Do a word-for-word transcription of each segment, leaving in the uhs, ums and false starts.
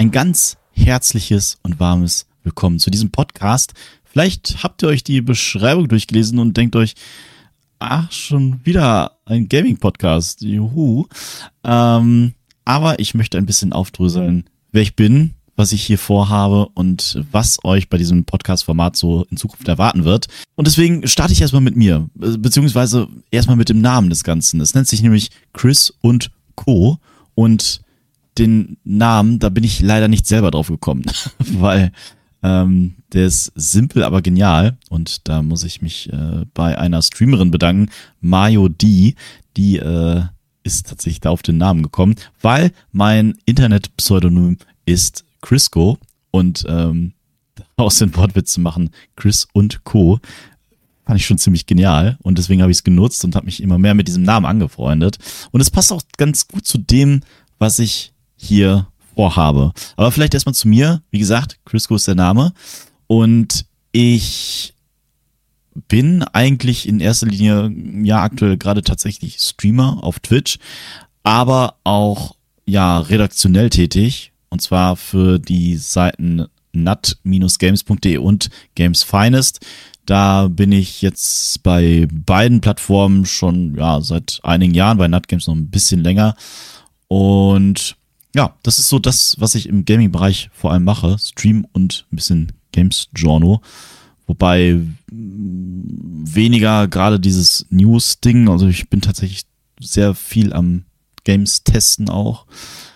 ein ganz herzliches und warmes Willkommen zu diesem Podcast. Vielleicht habt ihr euch die Beschreibung durchgelesen und denkt euch, ach, schon wieder ein Gaming-Podcast, juhu. Ähm, aber ich möchte ein bisschen aufdröseln, wer ich bin, was ich hier vorhabe und was euch bei diesem Podcast-Format so in Zukunft erwarten wird. Und deswegen starte ich erstmal mit mir, beziehungsweise erstmal mit dem Namen des Ganzen. Es nennt sich nämlich Chris und Co. Und den Namen, da bin ich leider nicht selber drauf gekommen, weil ähm, der ist simpel, aber genial. Und da muss ich mich äh, bei einer Streamerin bedanken, Mayo D, die äh, ist tatsächlich da auf den Namen gekommen, weil mein Internet-Pseudonym ist Crisco und ähm, aus den Wortwitz zu machen, Chris und Co. fand ich schon ziemlich genial und deswegen habe ich es genutzt und habe mich immer mehr mit diesem Namen angefreundet. Und es passt auch ganz gut zu dem, was ich hier vorhabe. Aber vielleicht erstmal zu mir. Wie gesagt, Crisco ist der Name und ich bin eigentlich in erster Linie ja aktuell gerade tatsächlich Streamer auf Twitch, aber auch ja redaktionell tätig und zwar für die Seiten nat Bindestrich games Punkt de und Games Finest. Da bin ich jetzt bei beiden Plattformen schon ja seit einigen Jahren, bei NatGames noch ein bisschen länger und ja, das ist so das, was ich im Gaming-Bereich vor allem mache. Stream und ein bisschen Games-Journal. Wobei weniger gerade dieses News-Ding. Also ich bin tatsächlich sehr viel am Games-Testen auch.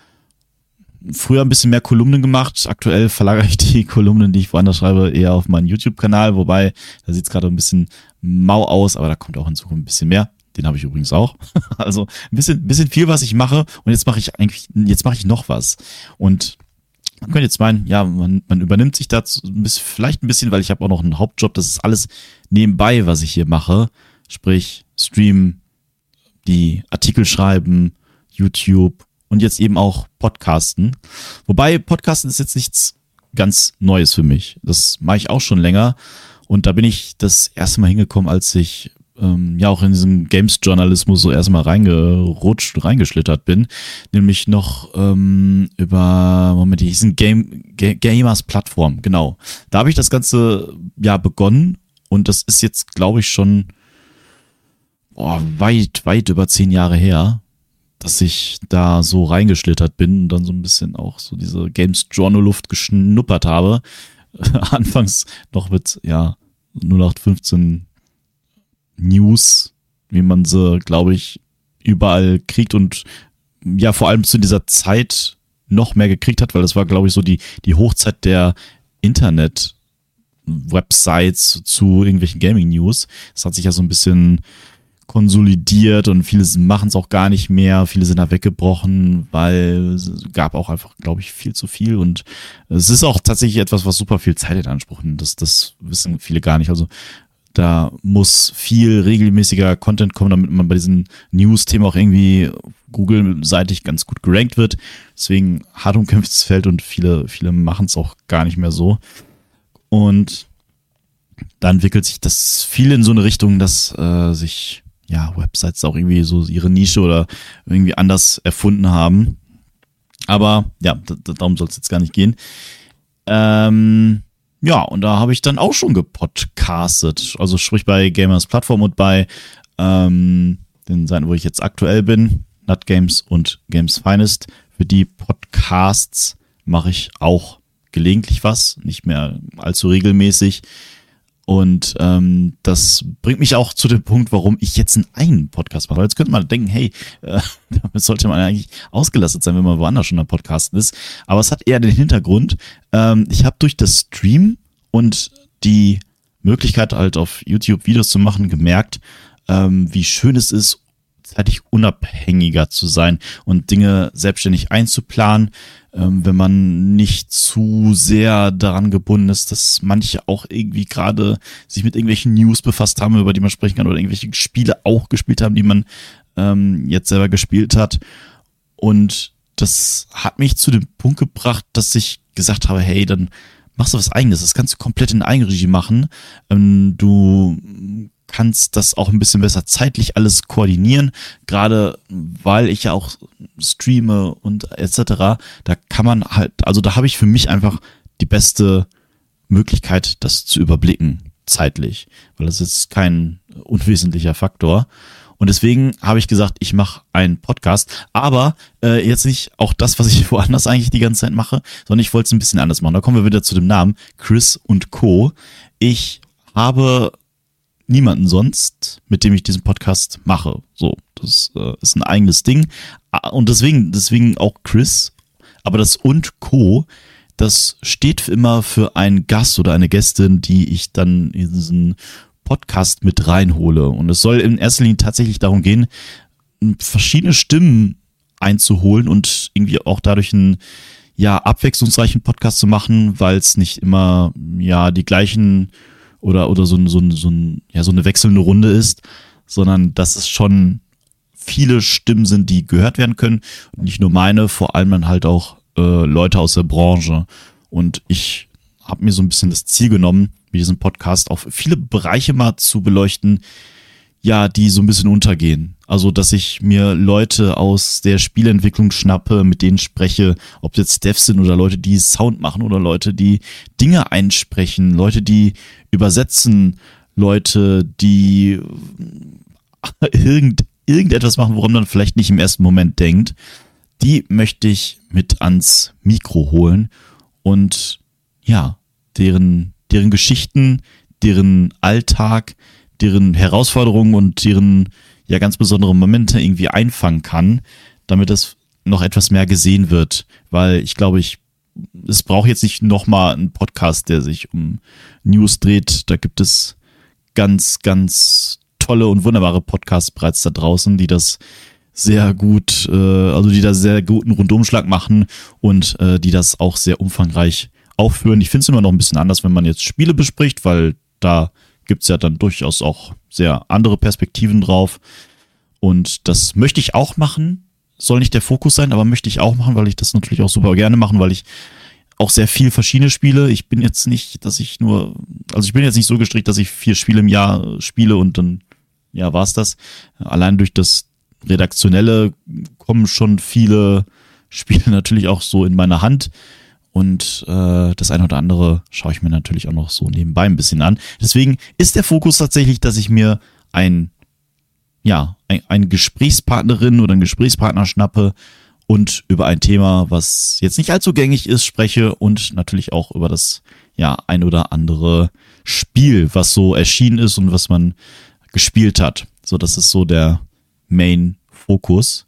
Früher ein bisschen mehr Kolumnen gemacht. Aktuell verlagere ich die Kolumnen, die ich woanders schreibe, eher auf meinen YouTube-Kanal. Wobei, da sieht es gerade ein bisschen mau aus, aber da kommt auch in Zukunft ein bisschen mehr. Den habe ich übrigens auch. Also ein bisschen, bisschen viel, was ich mache. Und jetzt mache ich eigentlich, jetzt mache ich noch was. Und man könnte jetzt meinen, ja, man, man übernimmt sich dazu ein bisschen, vielleicht ein bisschen, weil ich habe auch noch einen Hauptjob. Das ist alles nebenbei, was ich hier mache. Sprich, Stream, die Artikel schreiben, YouTube und jetzt eben auch Podcasten. Wobei Podcasten ist jetzt nichts ganz Neues für mich. Das mache ich auch schon länger. Und da bin ich das erste Mal hingekommen, als ich ähm, ja auch in diesem Games-Journalismus so erstmal reingerutscht, reingeschlittert bin. Nämlich noch ähm, über, Moment, die hießen Game, Ga- Gamers-Plattform, genau. Da habe ich das Ganze ja begonnen und das ist jetzt, glaube ich, schon oh, weit, weit über zehn Jahre her, dass ich da so reingeschlittert bin und dann so ein bisschen auch so diese Games-Journal-Luft geschnuppert habe. Anfangs noch mit, ja, null acht fünfzehn News, wie man sie, glaube ich, überall kriegt und ja, vor allem zu dieser Zeit noch mehr gekriegt hat, weil das war, glaube ich, so die, die Hochzeit der Internet-Websites zu irgendwelchen Gaming-News. Das hat sich ja so ein bisschen konsolidiert und viele machen es auch gar nicht mehr. Viele sind da weggebrochen, weil es gab auch einfach, glaube ich, viel zu viel und es ist auch tatsächlich etwas, was super viel Zeit in Anspruch nimmt. Das, das wissen viele gar nicht. Also da muss viel regelmäßiger Content kommen, damit man bei diesen News-Themen auch irgendwie Google-seitig ganz gut gerankt wird. Deswegen hart umkämpftes Feld und viele, viele machen es auch gar nicht mehr so. Und da entwickelt sich das viel in so eine Richtung, dass äh, sich ja Websites auch irgendwie so ihre Nische oder irgendwie anders erfunden haben. Aber ja, d- d- darum soll es jetzt gar nicht gehen. Ähm, ja, und da habe ich dann auch schon gepodcastet. Also sprich bei Gamers Plattform und bei ähm, den Seiten, wo ich jetzt aktuell bin, NatGames und Games Finest. Für die Podcasts mache ich auch gelegentlich was, nicht mehr allzu regelmäßig. Und ähm, das bringt mich auch zu dem Punkt, warum ich jetzt einen eigenen Podcast mache. Jetzt könnte man denken, hey, äh, damit sollte man eigentlich ausgelastet sein, wenn man woanders schon am Podcasten ist. Aber es hat eher den Hintergrund, ähm, ich habe durch das Stream und die Möglichkeit halt auf YouTube Videos zu machen gemerkt, ähm, wie schön es ist, zeitlich unabhängiger zu sein und Dinge selbstständig einzuplanen, ähm, wenn man nicht zu sehr daran gebunden ist, dass manche auch irgendwie gerade sich mit irgendwelchen News befasst haben, über die man sprechen kann oder irgendwelche Spiele auch gespielt haben, die man ähm, jetzt selber gespielt hat. Und das hat mich zu dem Punkt gebracht, dass ich gesagt habe, hey, dann machst du was Eigenes, das kannst du komplett in Eigenregie machen. Ähm, du kannst das auch ein bisschen besser zeitlich alles koordinieren, gerade weil ich ja auch streame und et cetera. Da kann man halt, also da habe ich für mich einfach die beste Möglichkeit, das zu überblicken, zeitlich, weil das ist kein unwesentlicher Faktor. Und deswegen habe ich gesagt, ich mache einen Podcast, aber äh, jetzt nicht auch das, was ich woanders eigentlich die ganze Zeit mache, sondern ich wollte es ein bisschen anders machen. Da kommen wir wieder zu dem Namen Chris und Co. Ich habe niemanden sonst, mit dem ich diesen Podcast mache. So, das äh, ist ein eigenes Ding. Und deswegen, deswegen auch Chris, aber das und Co., das steht immer für einen Gast oder eine Gästin, die ich dann in diesen Podcast mit reinhole. Und es soll in erster Linie tatsächlich darum gehen, verschiedene Stimmen einzuholen und irgendwie auch dadurch einen ja abwechslungsreichen Podcast zu machen, weil es nicht immer ja die gleichen oder oder so, so, so, ja, so eine wechselnde Runde ist, sondern dass es schon viele Stimmen sind, die gehört werden können. Und nicht nur meine, vor allem dann halt auch äh, Leute aus der Branche. Und ich habe mir so ein bisschen das Ziel genommen, mit diesem Podcast auf viele Bereiche mal zu beleuchten, ja, die so ein bisschen untergehen. Also, dass ich mir Leute aus der Spielentwicklung schnappe, mit denen spreche, ob jetzt Devs sind oder Leute, die Sound machen oder Leute, die Dinge einsprechen, Leute, die übersetzen, Leute, die irgend, irgendetwas machen, woran man vielleicht nicht im ersten Moment denkt. Die möchte ich mit ans Mikro holen und ja, deren deren Geschichten, deren Alltag, deren Herausforderungen und deren ja ganz besondere Momente irgendwie einfangen kann, damit es noch etwas mehr gesehen wird, weil ich glaube, ich es braucht jetzt nicht nochmal einen Podcast, der sich um News dreht. Da gibt es ganz, ganz tolle und wunderbare Podcasts bereits da draußen, die das sehr gut, äh, also die da sehr guten Rundumschlag machen und äh, die das auch sehr umfangreich aufführen. Ich finde es immer noch ein bisschen anders, wenn man jetzt Spiele bespricht, weil da gibt es ja dann durchaus auch sehr andere Perspektiven drauf. Und das möchte ich auch machen. Soll nicht der Fokus sein, aber möchte ich auch machen, weil ich das natürlich auch super gerne mache, weil ich auch sehr viel verschiedene spiele. Ich bin jetzt nicht, dass ich nur, also ich bin jetzt nicht so gestrickt, dass ich vier Spiele im Jahr spiele und dann, ja, war's das. Allein durch das Redaktionelle kommen schon viele Spiele natürlich auch so in meine Hand. Und äh, das eine oder andere schaue ich mir natürlich auch noch so nebenbei ein bisschen an. Deswegen ist der Fokus tatsächlich, dass ich mir ein, ja, ein, eine Gesprächspartnerin oder einen Gesprächspartner schnappe und über ein Thema, was jetzt nicht allzu gängig ist, spreche und natürlich auch über das ja ein oder andere Spiel, was so erschienen ist und was man gespielt hat. So, das ist so der Main-Fokus.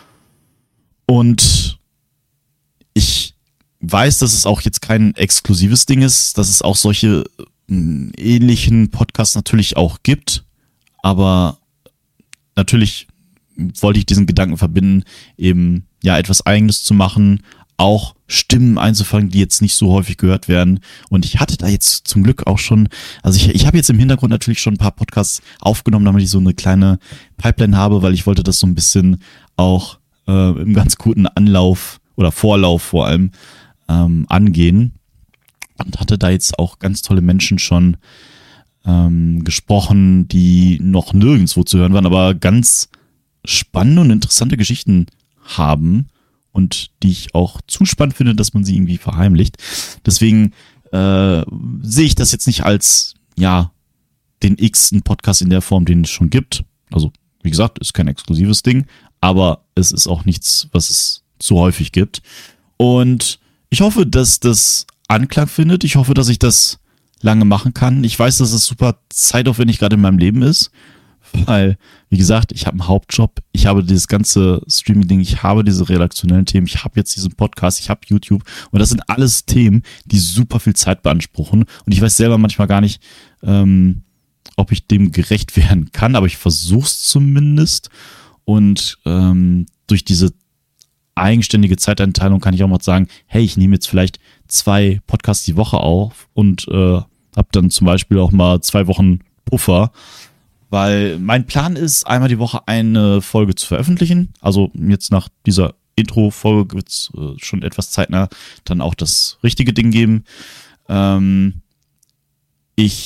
Und ich weiß, dass es auch jetzt kein exklusives Ding ist, dass es auch solche äh, ähnlichen Podcasts natürlich auch gibt, aber natürlich wollte ich diesen Gedanken verbinden, eben ja etwas Eigenes zu machen, auch Stimmen einzufangen, die jetzt nicht so häufig gehört werden. Und ich hatte da jetzt zum Glück auch schon, also ich, ich habe jetzt im Hintergrund natürlich schon ein paar Podcasts aufgenommen, damit ich so eine kleine Pipeline habe, weil ich wollte das so ein bisschen auch äh, im ganz guten Anlauf oder Vorlauf vor allem ähm, angehen. Und hatte da jetzt auch ganz tolle Menschen schon ähm, gesprochen, die noch nirgendwo zu hören waren, aber ganz spannende und interessante Geschichten haben und die ich auch zu spannend finde, dass man sie irgendwie verheimlicht. Deswegen äh, sehe ich das jetzt nicht als, ja, den x-ten Podcast in der Form, den es schon gibt. Also, wie gesagt, ist kein exklusives Ding, aber es ist auch nichts, was es zu häufig gibt. Und ich hoffe, dass das Anklang findet. Ich hoffe, dass ich das lange machen kann. Ich weiß, dass es super zeitaufwendig gerade in meinem Leben ist, weil, wie gesagt, ich habe einen Hauptjob, ich habe dieses ganze Streaming-Ding, ich habe diese redaktionellen Themen, ich habe jetzt diesen Podcast, ich habe YouTube und das sind alles Themen, die super viel Zeit beanspruchen und ich weiß selber manchmal gar nicht, ähm, ob ich dem gerecht werden kann, aber ich versuche es zumindest und ähm, durch diese eigenständige Zeiteinteilung kann ich auch mal sagen, hey, ich nehme jetzt vielleicht zwei Podcasts die Woche auf und äh, habe dann zum Beispiel auch mal zwei Wochen Puffer, weil mein Plan ist, einmal die Woche eine Folge zu veröffentlichen. Also jetzt nach dieser Intro-Folge wird es äh, schon etwas zeitnah dann auch das richtige Ding geben. Ähm, ich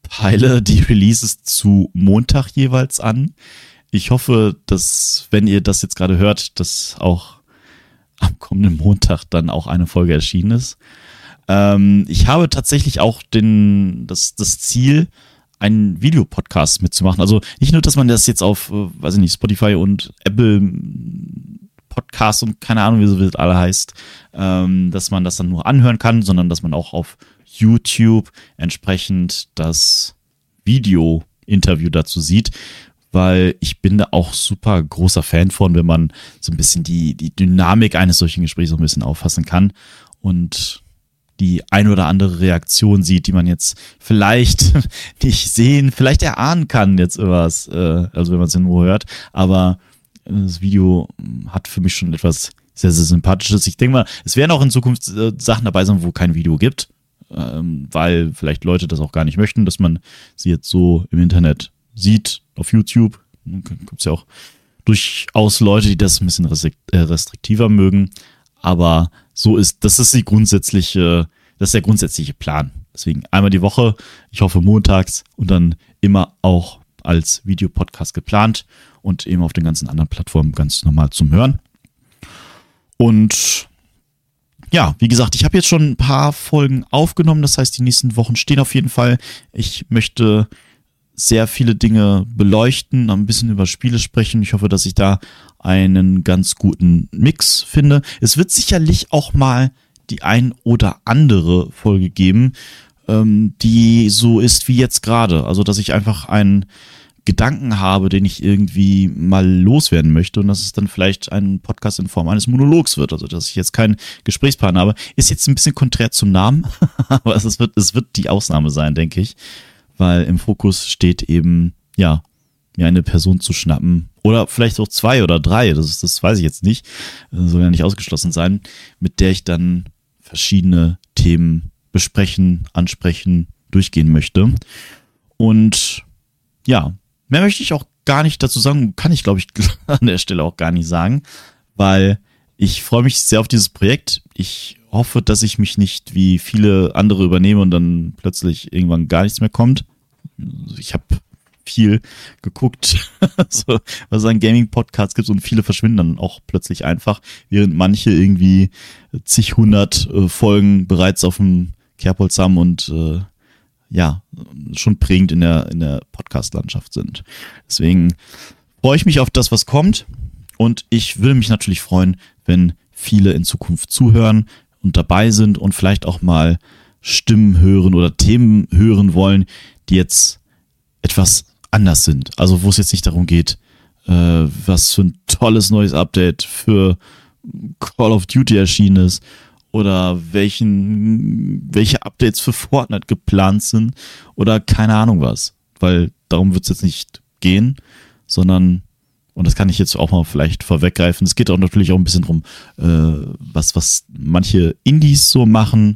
peile die Releases zu Montag jeweils an. Ich hoffe, dass, wenn ihr das jetzt gerade hört, dass auch am kommenden Montag dann auch eine Folge erschienen ist. Ähm, ich habe tatsächlich auch den, das, das Ziel, einen Videopodcast mitzumachen. Also nicht nur, dass man das jetzt auf, äh, weiß ich nicht, Spotify und Apple Podcast und keine Ahnung, wie so das alle heißt, ähm, dass man das dann nur anhören kann, sondern dass man auch auf YouTube entsprechend das Video-Interview dazu sieht, weil ich bin da auch super großer Fan von, wenn man so ein bisschen die, die Dynamik eines solchen Gesprächs so ein bisschen auffassen kann und die ein oder andere Reaktion sieht, die man jetzt vielleicht nicht sehen, vielleicht erahnen kann jetzt irgendwas, äh, also wenn man es nur hört, aber das Video hat für mich schon etwas sehr, sehr Sympathisches. Ich denke mal, es werden auch in Zukunft äh, Sachen dabei sein, wo kein Video gibt, ähm, weil vielleicht Leute das auch gar nicht möchten, dass man sie jetzt so im Internet sieht, auf YouTube. Gibt es ja auch durchaus Leute, die das ein bisschen restriktiver mögen, aber so ist, das ist die grundsätzliche, das ist der grundsätzliche Plan. Deswegen einmal die Woche, ich hoffe montags und dann immer auch als Videopodcast geplant und eben auf den ganzen anderen Plattformen ganz normal zum Hören. Und ja, wie gesagt, ich habe jetzt schon ein paar Folgen aufgenommen, das heißt, die nächsten Wochen stehen auf jeden Fall. Ich möchte sehr viele Dinge beleuchten, ein bisschen über Spiele sprechen. Ich hoffe, dass ich da einen ganz guten Mix finde. Es wird sicherlich auch mal die ein oder andere Folge geben, ähm, die so ist wie jetzt gerade. Also, dass ich einfach einen Gedanken habe, den ich irgendwie mal loswerden möchte und dass es dann vielleicht ein Podcast in Form eines Monologs wird. Also, dass ich jetzt keinen Gesprächspartner habe. Ist jetzt ein bisschen konträr zum Namen, aber es wird, es wird die Ausnahme sein, denke ich. Weil im Fokus steht eben, ja, mir eine Person zu schnappen. Oder vielleicht auch zwei oder drei, das, das weiß ich jetzt nicht. Das soll ja nicht ausgeschlossen sein, mit der ich dann verschiedene Themen besprechen, ansprechen, durchgehen möchte. Und ja, mehr möchte ich auch gar nicht dazu sagen, kann ich, glaube ich, an der Stelle auch gar nicht sagen, weil ich freue mich sehr auf dieses Projekt. Ich hoffe, dass ich mich nicht wie viele andere übernehme und dann plötzlich irgendwann gar nichts mehr kommt. Ich habe viel geguckt, so, was es an Gaming-Podcasts gibt und viele verschwinden dann auch plötzlich einfach, während manche irgendwie zig hundert äh, Folgen bereits auf dem Kerbholz haben und äh, ja, schon prägend in der, in der Podcast-Landschaft sind. Deswegen freue ich mich auf das, was kommt und ich würde mich natürlich freuen, wenn viele in Zukunft zuhören und dabei sind und vielleicht auch mal Stimmen hören oder Themen hören wollen, die jetzt etwas anders sind. Also wo es jetzt nicht darum geht, äh, was für ein tolles neues Update für Call of Duty erschienen ist oder welchen, welche Updates für Fortnite geplant sind oder keine Ahnung was. Weil darum wird es jetzt nicht gehen, sondern, und das kann ich jetzt auch mal vielleicht vorweggreifen, es geht auch natürlich auch ein bisschen drum, äh, was, was manche Indies so machen,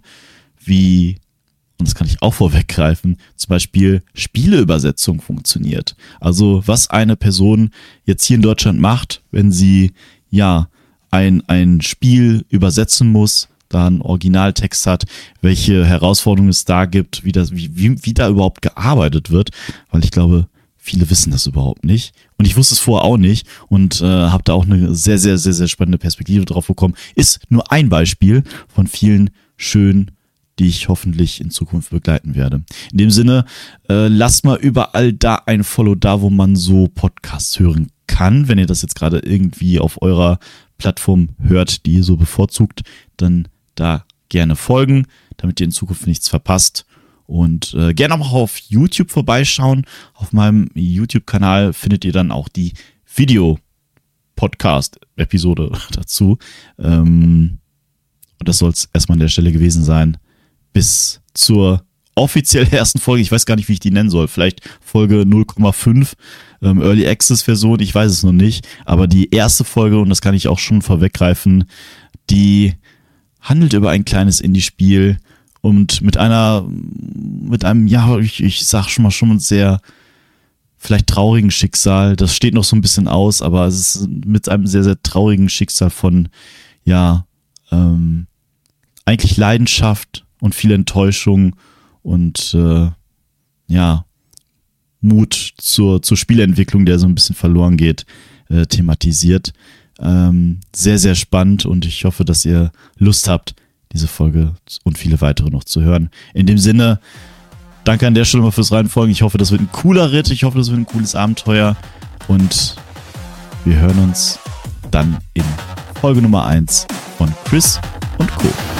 wie, und das kann ich auch vorweggreifen, zum Beispiel Spieleübersetzung funktioniert. Also was eine Person jetzt hier in Deutschland macht, wenn sie ja ein, ein Spiel übersetzen muss, da einen Originaltext hat, welche Herausforderungen es da gibt, wie, das, wie, wie, wie da überhaupt gearbeitet wird, weil ich glaube, viele wissen das überhaupt nicht. Und ich wusste es vorher auch nicht und äh, habe da auch eine sehr, sehr, sehr, sehr spannende Perspektive drauf bekommen. Ist nur ein Beispiel von vielen schönen, die ich hoffentlich in Zukunft begleiten werde. In dem Sinne, äh, lasst mal überall da ein Follow da, wo man so Podcasts hören kann. Wenn ihr das jetzt gerade irgendwie auf eurer Plattform hört, die ihr so bevorzugt, dann da gerne folgen, damit ihr in Zukunft nichts verpasst. Und äh, gerne auch auf YouTube vorbeischauen. Auf meinem YouTube-Kanal findet ihr dann auch die Video-Podcast-Episode dazu. Ähm, und das soll es erstmal an der Stelle gewesen sein. Bis zur offiziell ersten Folge. Ich weiß gar nicht, wie ich die nennen soll. Vielleicht Folge null Komma fünf, ähm, Early Access Version. Ich weiß es noch nicht. Aber die erste Folge, und das kann ich auch schon vorweggreifen, die handelt über ein kleines Indie-Spiel und mit einer, mit einem, ja, ich, ich sag schon mal schon sehr vielleicht traurigen Schicksal. Das steht noch so ein bisschen aus, aber es ist mit einem sehr, sehr traurigen Schicksal von, ja, ähm, eigentlich Leidenschaft und viel Enttäuschung und äh, ja, Mut zur, zur Spielentwicklung, der so ein bisschen verloren geht, äh, thematisiert. Ähm, sehr, sehr spannend und ich hoffe, dass ihr Lust habt, diese Folge und viele weitere noch zu hören. In dem Sinne, danke an der Stelle mal fürs Reinfolgen. Ich hoffe, das wird ein cooler Ritt. Ich hoffe, das wird ein cooles Abenteuer. Und wir hören uns dann in Folge Nummer eins von Chris und Co.